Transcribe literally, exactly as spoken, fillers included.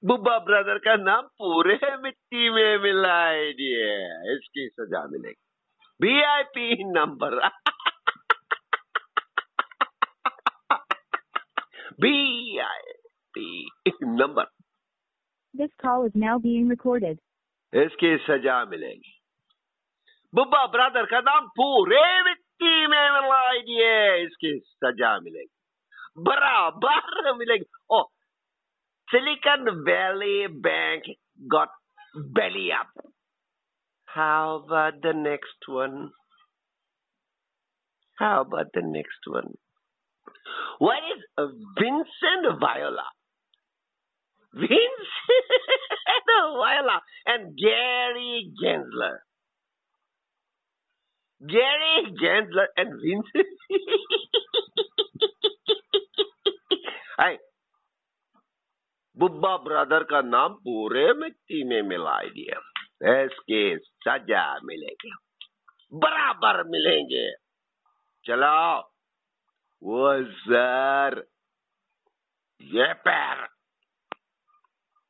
बुब्बा brother का नाम पूरे मिट्टी में मिलाए दिए, इसकी सजा मिलेगी। VIP number VIP number, This call is now being recorded. इसकी सजा मिलेगी। बुब्बा ब्रदर का नाम पूरे मिट्टी में मिलाए दिए, इसकी सजा मिलेगी, बराबर मिलेगी। ओ, Silicon Valley Bank got belly up. How about the next one? How about the next one? What is uh, Vincent Viola? Vincent Viola and Gary Gensler. Gary Gensler and Vincent. Hey, Bubba brother का नाम पूरे मिट्टी में मिला दिया, इसकी सजा मिलेगी, बराबर मिलेंगे। चलो वो सर, ये पैर